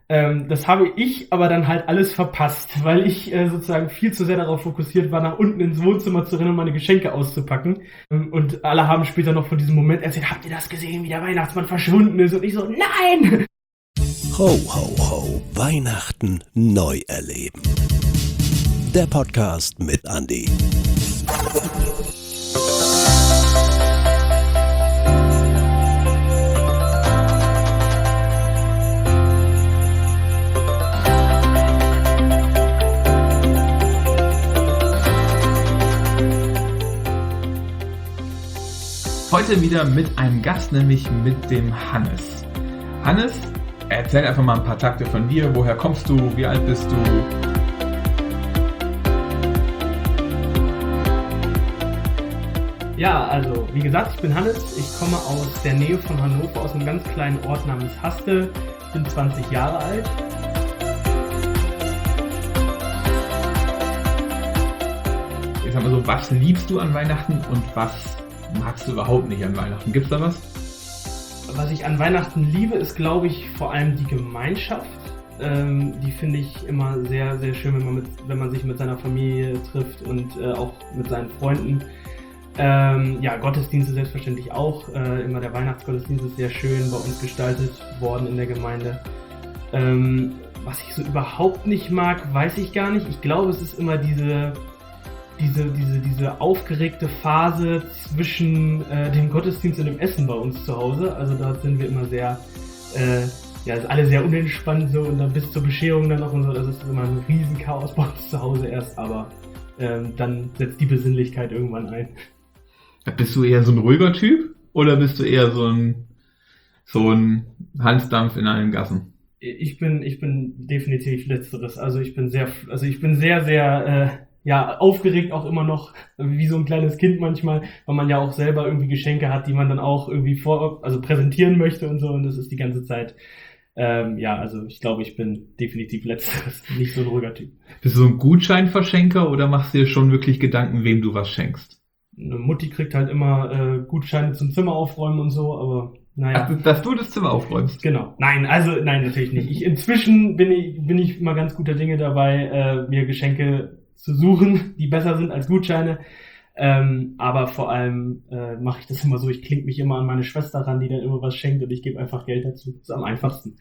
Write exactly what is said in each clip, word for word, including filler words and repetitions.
Ähm, das habe ich aber dann halt alles verpasst, weil ich äh, sozusagen viel zu sehr darauf fokussiert war, nach unten ins Wohnzimmer zu rennen und meine Geschenke auszupacken. Ähm, und alle haben später noch von diesem Moment erzählt, habt ihr das gesehen, wie der Weihnachtsmann verschwunden ist? Und ich so, nein! Ho, ho, ho, Weihnachten neu erleben. Der Podcast mit Andi. Heute wieder mit einem Gast, nämlich mit dem Hannes. Hannes, erzähl einfach mal ein paar Takte von dir. Woher kommst du? Wie alt bist du? Ja, also wie gesagt, ich bin Hannes. Ich komme aus der Nähe von Hannover, aus einem ganz kleinen Ort namens Haste. Ich bin zwanzig Jahre alt. Ich sag mal so, was liebst du an Weihnachten und was magst du überhaupt nicht an Weihnachten? Gibt's da was? Was ich an Weihnachten liebe, ist, glaube ich, vor allem die Gemeinschaft. Ähm, die finde ich immer sehr, sehr schön, wenn man, mit, wenn man sich mit seiner Familie trifft und äh, auch mit seinen Freunden. Ähm, ja, Gottesdienste selbstverständlich auch. Äh, immer der Weihnachtsgottesdienst ist sehr schön bei uns gestaltet worden in der Gemeinde. Ähm, was ich so überhaupt nicht mag, weiß ich gar nicht. Ich glaube, es ist immer diese... Diese, diese, diese aufgeregte Phase zwischen äh, dem Gottesdienst und dem Essen bei uns zu Hause. Also dort sind wir immer sehr, äh, ja, ist alle sehr unentspannt so und dann bis zur Bescherung dann noch und so. Das ist immer ein Riesenchaos bei uns zu Hause erst, aber ähm, dann setzt die Besinnlichkeit irgendwann ein. Bist du eher so ein ruhiger Typ oder bist du eher so ein, so ein Hansdampf in allen Gassen? Ich bin, ich bin definitiv Letzteres. Also ich bin sehr, also ich bin sehr, sehr, äh, ja, aufgeregt auch immer noch, wie so ein kleines Kind manchmal, weil man ja auch selber irgendwie Geschenke hat, die man dann auch irgendwie vor, also präsentieren möchte und so, und das ist die ganze Zeit, ähm, ja, also ich glaube, ich bin definitiv Letzteres, nicht so ein ruhiger Typ. Bist du so ein Gutscheinverschenker oder machst du dir schon wirklich Gedanken, wem du was schenkst? Eine Mutti kriegt halt immer äh, Gutscheine zum Zimmer aufräumen und so, aber naja. Ach, dass du das Zimmer aufräumst? Genau. Nein, also nein, natürlich nicht. Ich, inzwischen bin ich, bin ich immer ganz guter Dinge dabei, äh, mir Geschenke zu suchen, die besser sind als Gutscheine. Ähm, aber vor allem äh, mache ich das immer so, ich klinke mich immer an meine Schwester ran, die dann immer was schenkt und ich gebe einfach Geld dazu. Das ist am einfachsten.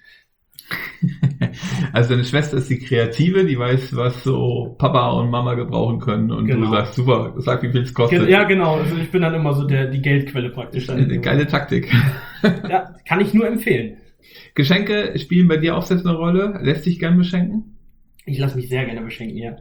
Also deine Schwester ist die Kreative, die weiß, was so Papa und Mama gebrauchen können und genau. Du sagst, super, sag, wie viel es kostet. Ja, genau. Also ich bin dann immer so der die Geldquelle praktisch. Dann eine geile Taktik. Ja, kann ich nur empfehlen. Geschenke spielen bei dir auch selbst eine Rolle? Lässt dich gern beschenken? Ich lasse mich sehr gerne beschenken, ja.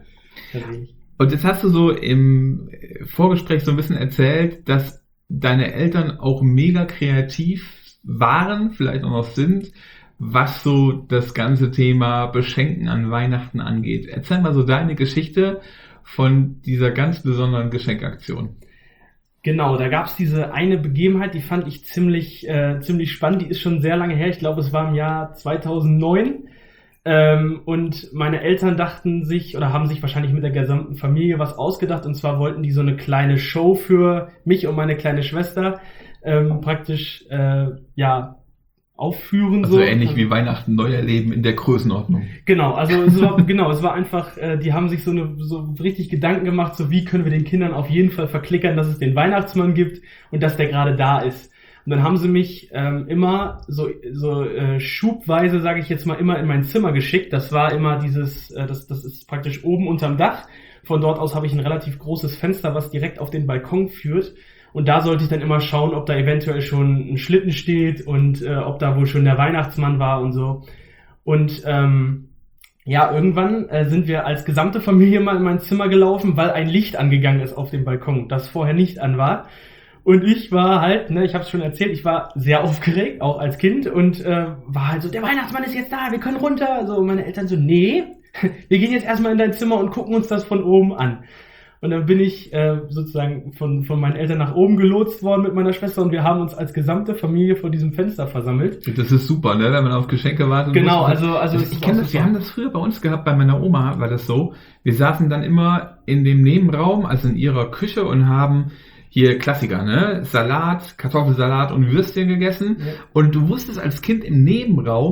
Und jetzt hast du so im Vorgespräch so ein bisschen erzählt, dass deine Eltern auch mega kreativ waren, vielleicht auch noch sind, was so das ganze Thema Beschenken an Weihnachten angeht. Erzähl mal so deine Geschichte von dieser ganz besonderen Geschenkaktion. Genau, da gab's diese eine Begebenheit, die fand ich ziemlich, äh, ziemlich spannend. Die ist schon sehr lange her. Ich glaube, es war im Jahr zweitausendneun. Ähm, und meine Eltern dachten sich oder haben sich wahrscheinlich mit der gesamten Familie was ausgedacht, und zwar wollten die so eine kleine Show für mich und meine kleine Schwester ähm, praktisch äh, ja aufführen. Also so. ähnlich wie Weihnachten neu erleben in der Größenordnung. Genau, also es war, genau, es war einfach, äh, die haben sich so eine so richtig Gedanken gemacht, so wie können wir den Kindern auf jeden Fall verklickern, dass es den Weihnachtsmann gibt und dass der gerade da ist. Und dann haben sie mich ähm, immer so so äh, schubweise, sage ich jetzt mal, immer in mein Zimmer geschickt. Das war immer dieses, äh, das das ist praktisch oben unterm Dach. Von dort aus habe ich ein relativ großes Fenster, was direkt auf den Balkon führt. Und da sollte ich dann immer schauen, ob da eventuell schon ein Schlitten steht und äh, ob da wohl schon der Weihnachtsmann war und so. Und ähm, ja, irgendwann äh, sind wir als gesamte Familie mal in mein Zimmer gelaufen, weil ein Licht angegangen ist auf dem Balkon, das vorher nicht an war. Und ich war halt, ne, ich habe es schon erzählt, ich war sehr aufgeregt, auch als Kind, und äh, war halt so, der Weihnachtsmann ist jetzt da, wir können runter. So, meine Eltern so, nee, wir gehen jetzt erstmal in dein Zimmer und gucken uns das von oben an. Und dann bin ich äh, sozusagen von von meinen Eltern nach oben gelotst worden mit meiner Schwester, und wir haben uns als gesamte Familie vor diesem Fenster versammelt. Das ist super, ne, wenn man auf Geschenke wartet. Genau, muss. also also ich, ich kenne das, wir haben das früher bei uns gehabt, bei meiner Oma war das so. Wir saßen dann immer in dem Nebenraum, also in ihrer Küche, und haben hier Klassiker, ne? Salat, Kartoffelsalat und Würstchen gegessen. Ja. Und du wusstest als Kind im Nebenraum,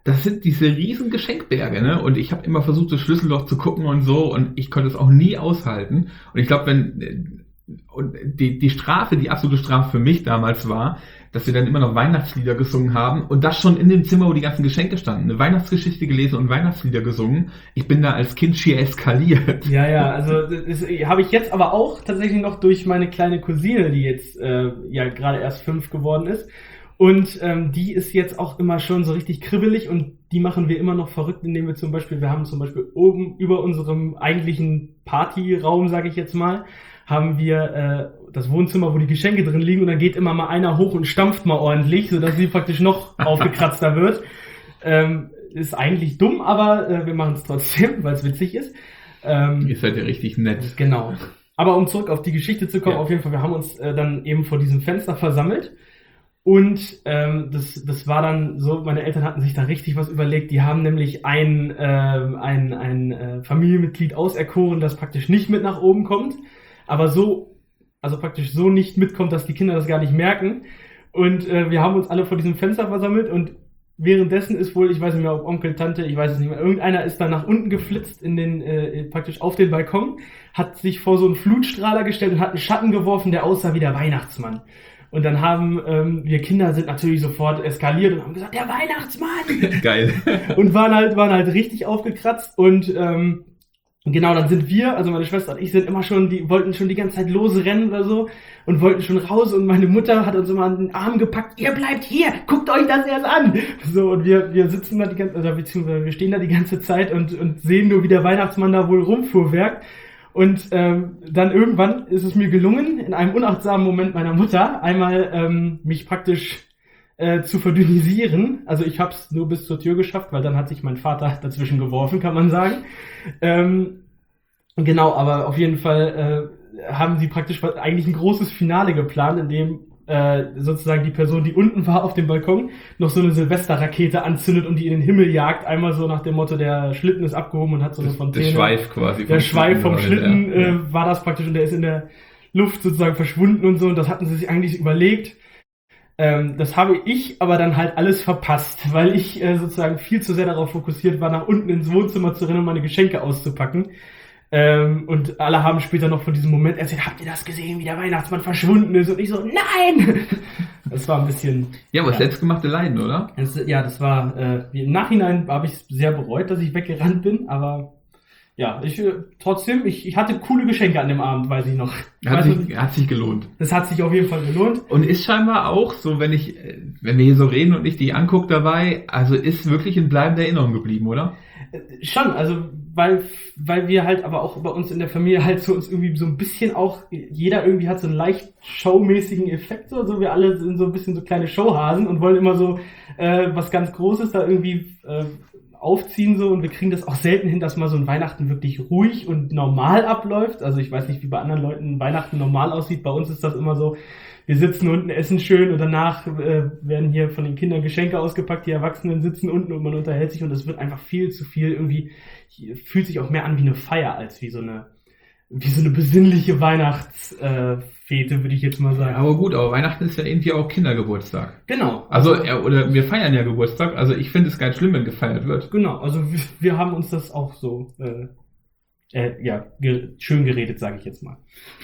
das sind diese riesen Geschenkberge, ne? Und ich habe immer versucht, das Schlüsselloch zu gucken und so, und ich konnte es auch nie aushalten. Und ich glaube, wenn und die, die Strafe, die absolute Strafe für mich damals war, dass wir dann immer noch Weihnachtslieder gesungen haben und das schon in dem Zimmer, wo die ganzen Geschenke standen. Eine Weihnachtsgeschichte gelesen und Weihnachtslieder gesungen. Ich bin da als Kind schier eskaliert. Ja, ja, also das habe ich jetzt aber auch tatsächlich noch durch meine kleine Cousine, die jetzt äh, ja gerade erst fünf geworden ist. Und ähm, die ist jetzt auch immer schon so richtig kribbelig und die machen wir immer noch verrückt, indem wir zum Beispiel, wir haben zum Beispiel oben über unserem eigentlichen Partyraum, sage ich jetzt mal, haben wir äh, das Wohnzimmer, wo die Geschenke drin liegen, und dann geht immer mal einer hoch und stampft mal ordentlich, sodass sie praktisch noch aufgekratzter wird. Ähm, ist eigentlich dumm, aber äh, wir machen es trotzdem, weil es witzig ist. Ähm, Ihr seid ja richtig nett. Genau. Aber um zurück auf die Geschichte zu kommen, Ja. auf jeden Fall, wir haben uns äh, dann eben vor diesem Fenster versammelt. Und ähm, das, das war dann so, meine Eltern hatten sich da richtig was überlegt. Die haben nämlich ein, äh, ein, ein äh, Familienmitglied auserkoren, das praktisch nicht mit nach oben kommt, aber so, also praktisch so nicht mitkommt, dass die Kinder das gar nicht merken. Und äh, wir haben uns alle vor diesem Fenster versammelt und währenddessen ist wohl, ich weiß nicht mehr, ob Onkel, Tante, ich weiß es nicht mehr, irgendeiner ist dann nach unten geflitzt in den, äh, praktisch auf den Balkon, hat sich vor so einen Flutstrahler gestellt und hat einen Schatten geworfen, der aussah wie der Weihnachtsmann. Und dann haben ähm, wir Kinder sind natürlich sofort eskaliert und haben gesagt, der Weihnachtsmann! Geil. Und waren halt, waren halt richtig aufgekratzt und ähm, genau, dann sind wir, also meine Schwester und ich sind immer schon, die wollten schon die ganze Zeit losrennen oder so und wollten schon raus, und meine Mutter hat uns immer an den Arm gepackt, ihr bleibt hier, guckt euch das erst an! So, und wir, wir sitzen da die ganze, oder beziehungsweise wir stehen da die ganze Zeit und, und sehen nur, wie der Weihnachtsmann da wohl rumfuhrwerkt. Und ähm, dann irgendwann ist es mir gelungen, in einem unachtsamen Moment meiner Mutter einmal ähm, mich praktisch äh, zu verdünnisieren. Also ich habe es nur bis zur Tür geschafft, weil dann hat sich mein Vater dazwischen geworfen, kann man sagen. Ähm, genau, aber auf jeden Fall äh, haben sie praktisch eigentlich ein großes Finale geplant, in dem äh, sozusagen die Person, die unten war auf dem Balkon, noch so eine Silvesterrakete anzündet und die in den Himmel jagt. Einmal so nach dem Motto, der Schlitten ist abgehoben und hat so eine Fontäne. Der Schweif quasi. Der Schweif vom Schlitten ja. äh, war das praktisch, und der ist in der Luft sozusagen verschwunden und so, und das hatten sie sich eigentlich überlegt. Ähm, das habe ich aber dann halt alles verpasst, weil ich äh, sozusagen viel zu sehr darauf fokussiert war, nach unten ins Wohnzimmer zu rennen und meine Geschenke auszupacken. Ähm, und alle haben später noch von diesem Moment erzählt, habt ihr das gesehen, wie der Weihnachtsmann verschwunden ist? Und ich so, nein! Das war ein bisschen... Ja, aber ja. Selbstgemachte Leiden, oder? Das, ja, das war... Äh, im Nachhinein habe ich es sehr bereut, dass ich weggerannt bin, aber... Ja, ich äh, trotzdem, ich, ich hatte coole Geschenke an dem Abend, weiß ich noch. Hat Weißt sich, du, hat sich gelohnt. das hat sich auf jeden Fall gelohnt. Und ist scheinbar auch so, wenn ich, äh, wenn wir hier so reden und ich die angucke dabei, also ist wirklich in bleibender Erinnerung geblieben, oder? Äh, Schon, also weil weil wir halt aber auch bei uns in der Familie halt so uns irgendwie so ein bisschen auch, jeder irgendwie hat so einen leicht showmäßigen Effekt, so, so wir alle sind so ein bisschen so kleine Showhasen und wollen immer so äh, was ganz Großes da irgendwie äh, aufziehen, so, und wir kriegen das auch selten hin, dass mal so ein Weihnachten wirklich ruhig und normal abläuft. Also ich weiß nicht, wie bei anderen Leuten Weihnachten normal aussieht. Bei uns ist das immer so, wir sitzen unten, essen schön, und danach äh, werden hier von den Kindern Geschenke ausgepackt, die Erwachsenen sitzen unten und man unterhält sich, und es wird einfach viel zu viel irgendwie, fühlt sich auch mehr an wie eine Feier als wie so eine wie so eine besinnliche Weihnachtsfete, äh, würde ich jetzt mal sagen. Aber gut, aber Weihnachten ist ja irgendwie auch Kindergeburtstag. Genau. Also, äh, oder wir feiern ja Geburtstag, also ich finde es ganz schlimm, wenn gefeiert wird. Genau, also wir, wir haben uns das auch so äh, äh, ja, ge- schön geredet, sage ich jetzt mal.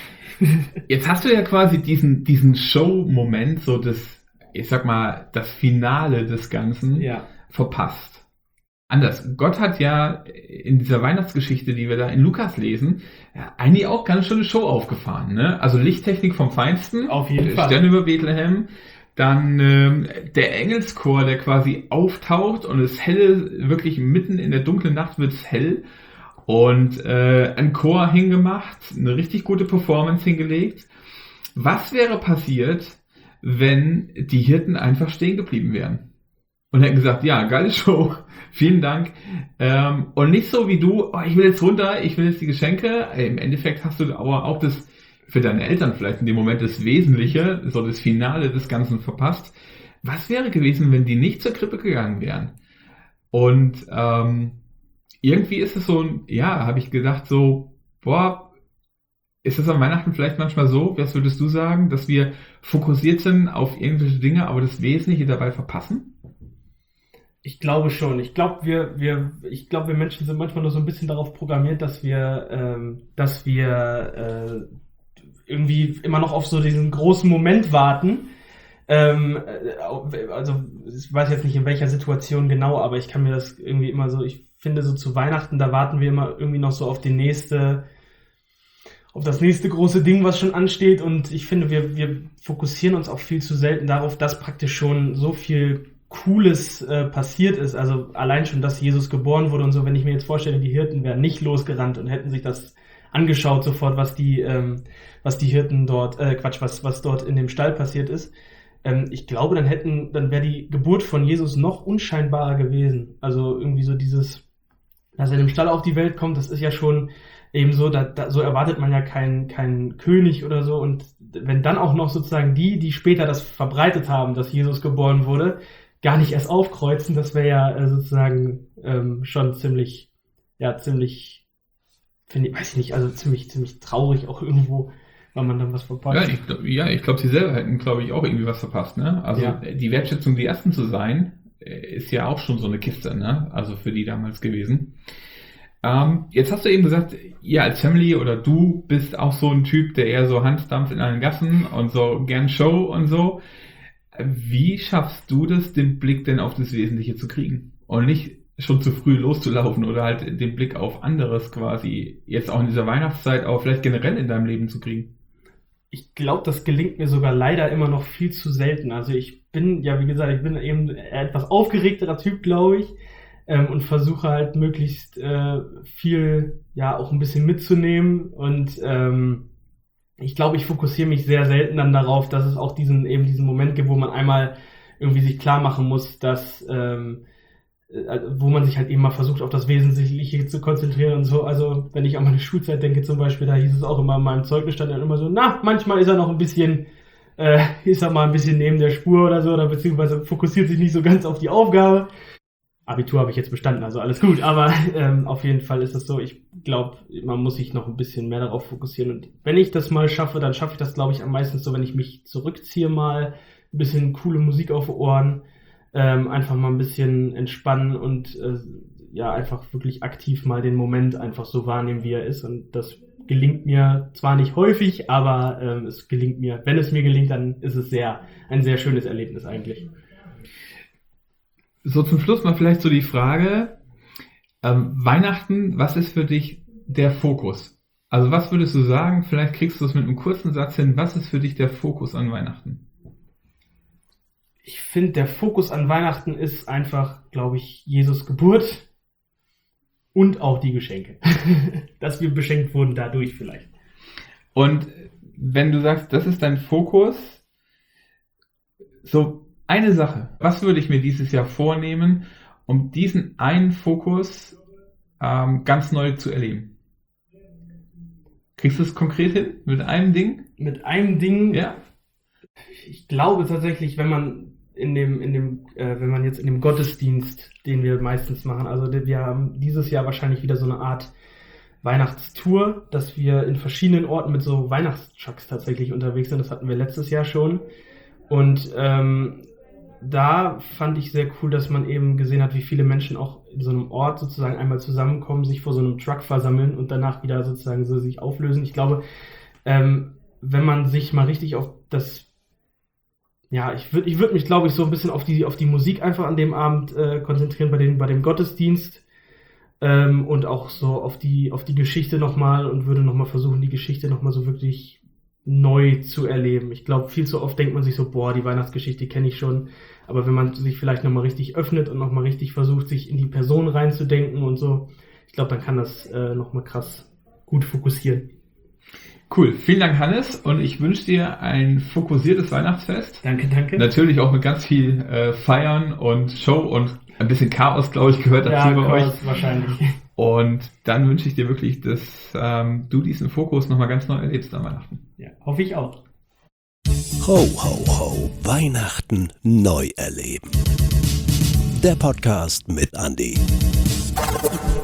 Jetzt hast du ja quasi diesen, diesen Show-Moment, so das, ich sag mal, das Finale des Ganzen Ja. verpasst. Anders. Gott hat ja in dieser Weihnachtsgeschichte, die wir da in Lukas lesen, ja, eigentlich auch ganz schön eine Show aufgefahren, ne? Also Lichttechnik vom Feinsten. Auf jeden Fall. Sterne über Bethlehem. Dann ähm, der Engelschor, der quasi auftaucht und es helle, wirklich mitten in der dunklen Nacht wird es hell. Und äh, ein Chor hingemacht, eine richtig gute Performance hingelegt. Was wäre passiert, wenn die Hirten einfach stehen geblieben wären? Und hätten gesagt, ja, geile Show, vielen Dank. Ähm, und nicht so wie du, oh, ich will jetzt runter, ich will jetzt die Geschenke. Im Endeffekt hast du aber auch das, für deine Eltern vielleicht in dem Moment das Wesentliche, so das Finale des Ganzen verpasst. Was wäre gewesen, wenn die nicht zur Krippe gegangen wären? Und ähm, irgendwie ist es so, ein, ja, habe ich gedacht so, boah, ist es an Weihnachten vielleicht manchmal so, was würdest du sagen, dass wir fokussiert sind auf irgendwelche Dinge, aber das Wesentliche dabei verpassen? Ich glaube schon. Ich glaube, wir, wir, ich glaube, wir Menschen sind manchmal nur so ein bisschen darauf programmiert, dass wir, ähm, dass wir äh, irgendwie immer noch auf so diesen großen Moment warten. Ähm, also ich weiß jetzt nicht in welcher Situation genau, aber ich kann mir das irgendwie immer so, ich finde so zu Weihnachten, da warten wir immer irgendwie noch so auf die nächste, auf das nächste große Ding, was schon ansteht, und ich finde, wir, wir fokussieren uns auch viel zu selten darauf, dass praktisch schon so viel Cooles äh, passiert ist. Also allein schon, dass Jesus geboren wurde und so, wenn ich mir jetzt vorstelle, die Hirten wären nicht losgerannt und hätten sich das angeschaut sofort, was die, ähm, was die Hirten dort, äh, Quatsch, was, was dort in dem Stall passiert ist. Ähm, ich glaube, dann hätten, dann wäre die Geburt von Jesus noch unscheinbarer gewesen. Also irgendwie so dieses, dass er in dem Stall auf die Welt kommt, das ist ja schon eben so, da, da, so erwartet man ja keinen keinen König oder so, und wenn dann auch noch sozusagen die, die später das verbreitet haben, dass Jesus geboren wurde, gar nicht erst aufkreuzen, das wäre ja äh, sozusagen ähm, schon ziemlich, ja, ziemlich, finde ich, weiß ich nicht, also ziemlich, ziemlich traurig auch irgendwo, weil man dann was verpasst. Ja, ich glaube, ja, ich glaub, sie selber hätten, glaube ich, auch irgendwie was verpasst, ne? Also Ja. die Wertschätzung, die Ersten zu sein, ist ja auch schon so eine Kiste, ne? Also für die damals gewesen. Ähm, jetzt hast du eben gesagt, ihr als Family oder du bist auch so ein Typ, der eher so Hans dampft in allen Gassen und so gern Show und so. Wie schaffst du das, den Blick denn auf das Wesentliche zu kriegen? Und nicht schon zu früh loszulaufen oder halt den Blick auf anderes quasi jetzt auch in dieser Weihnachtszeit, auch vielleicht generell in deinem Leben zu kriegen? Ich glaube, das gelingt mir sogar leider immer noch viel zu selten. Also ich bin, ja wie gesagt, ich bin eben ein etwas aufgeregterer Typ, glaube ich, ähm, und versuche halt möglichst äh, viel, ja, auch ein bisschen mitzunehmen, und ähm, ich glaube, ich fokussiere mich sehr selten dann darauf, dass es auch diesen eben diesen Moment gibt, wo man einmal irgendwie sich klar machen muss, dass ähm, äh, wo man sich halt eben mal versucht, auf das Wesentliche zu konzentrieren und so. Also wenn ich an meine Schulzeit denke zum Beispiel, da hieß es auch immer in meinem Zeugnis, stand dann immer so, na, manchmal ist er noch ein bisschen, äh, ist er mal ein bisschen neben der Spur oder so, oder beziehungsweise fokussiert sich nicht so ganz auf die Aufgabe. Abitur habe ich jetzt bestanden, also alles gut, aber ähm, auf jeden Fall ist es so, ich glaube, man muss sich noch ein bisschen mehr darauf fokussieren, und wenn ich das mal schaffe, dann schaffe ich das, glaube ich, am meisten so, wenn ich mich zurückziehe, mal ein bisschen coole Musik auf die Ohren, ähm, einfach mal ein bisschen entspannen und äh, ja, einfach wirklich aktiv mal den Moment einfach so wahrnehmen, wie er ist, und das gelingt mir zwar nicht häufig, aber ähm, es gelingt mir, wenn es mir gelingt, dann ist es sehr, ein sehr schönes Erlebnis eigentlich. So zum Schluss mal vielleicht so die Frage, ähm, Weihnachten, was ist für dich der Fokus? Also was würdest du sagen, vielleicht kriegst du es mit einem kurzen Satz hin, was ist für dich der Fokus an Weihnachten? Ich finde, der Fokus an Weihnachten ist einfach, glaube ich, Jesus Geburt und auch die Geschenke. Dass wir beschenkt wurden dadurch vielleicht. Und wenn du sagst, das ist dein Fokus, so eine Sache, was würde ich mir dieses Jahr vornehmen, um diesen einen Fokus ähm, ganz neu zu erleben? Kriegst du es konkret hin? Mit einem Ding? Mit einem Ding? Ja. Ich glaube tatsächlich, wenn man in dem, in dem, äh, wenn man jetzt in dem Gottesdienst, den wir meistens machen, also wir haben dieses Jahr wahrscheinlich wieder so eine Art Weihnachtstour, dass wir in verschiedenen Orten mit so Weihnachtstrucks tatsächlich unterwegs sind. Das hatten wir letztes Jahr schon. Und ähm, da fand ich sehr cool, dass man eben gesehen hat, wie viele Menschen auch in so einem Ort sozusagen einmal zusammenkommen, sich vor so einem Truck versammeln und danach wieder sozusagen so sich auflösen. Ich glaube, ähm, wenn man sich mal richtig auf das, ja, ich würde ich würde mich, glaube ich, so ein bisschen auf die auf die Musik einfach an dem Abend äh, konzentrieren, bei dem bei dem Gottesdienst, ähm, und auch so auf die auf die Geschichte nochmal, und würde nochmal versuchen, die Geschichte nochmal so wirklich neu zu erleben. Ich glaube, viel zu oft denkt man sich so, boah, die Weihnachtsgeschichte kenne ich schon, aber wenn man sich vielleicht nochmal richtig öffnet und nochmal richtig versucht, sich in die Person reinzudenken und so, ich glaube, dann kann das äh, nochmal krass gut fokussieren. Cool, vielen Dank, Hannes, und ich wünsche dir ein fokussiertes Weihnachtsfest. Danke, danke. Natürlich auch mit ganz viel äh, Feiern und Show und ein bisschen Chaos, glaube ich, gehört dazu ja, bei Chaos euch. Wahrscheinlich. Und dann wünsche ich dir wirklich, dass ähm, du diesen Fokus nochmal ganz neu erlebst an Weihnachten. Ja, hoffe ich auch. Ho, ho, ho. Weihnachten neu erleben. Der Podcast mit Andi.